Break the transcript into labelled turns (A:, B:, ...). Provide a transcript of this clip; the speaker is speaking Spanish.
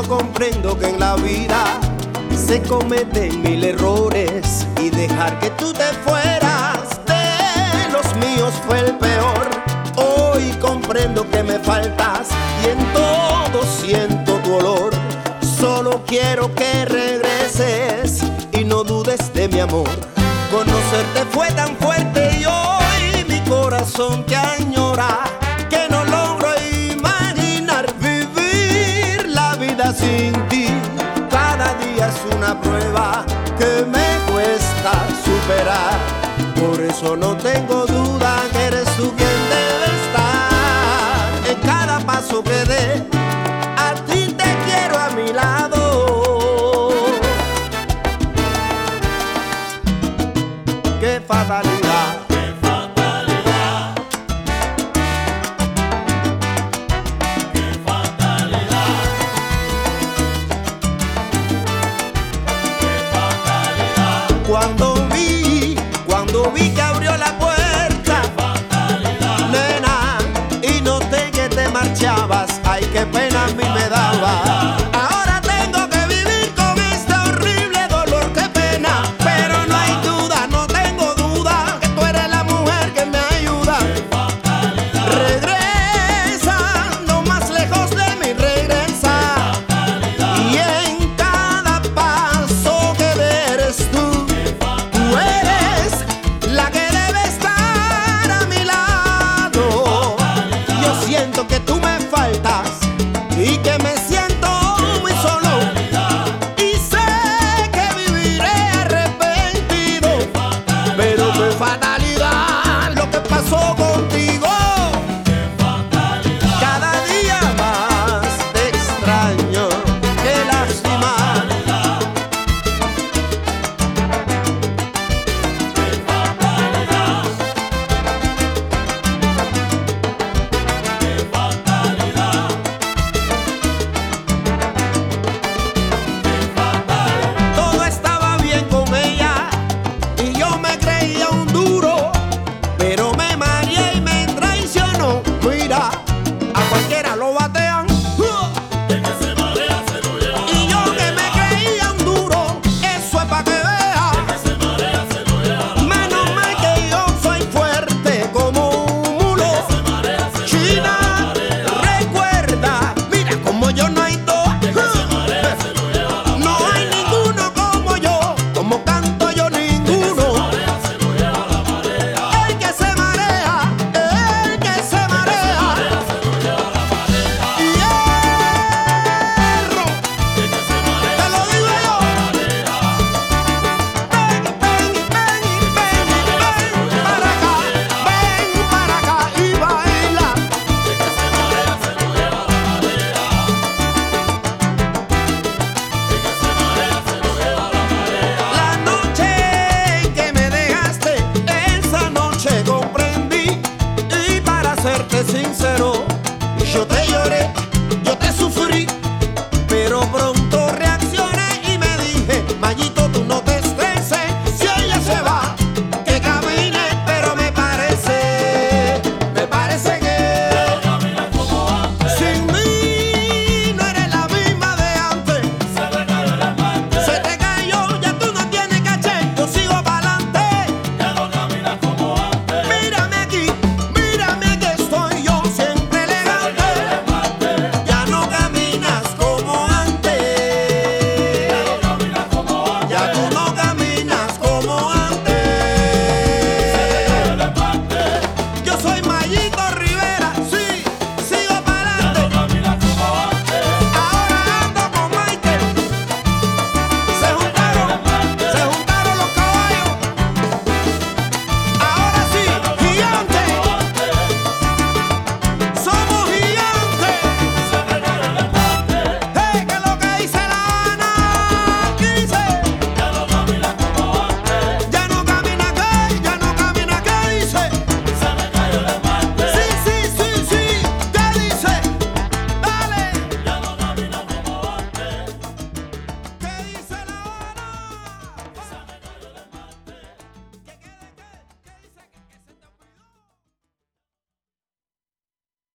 A: yo comprendo que en la vida se cometen mil errores y dejar que tú te fueras de los míos fue el peor. Hoy comprendo que me faltas y en todo siento tu olor. Solo quiero que regreses y no dudes de mi amor. Conocerte fue tan fuerte y hoy mi corazón te añora, que no logro imaginar vivir la vida sin ti. Cada día es una prueba que me cuesta superar. Por eso no tengo duda que eres tú quien debe estar. En cada paso que dé, a ti te quiero a mi lado. ¡Qué fatalidad!
B: ¡Qué fatalidad! ¡Qué fatalidad! ¡Qué fatalidad!
A: Cuando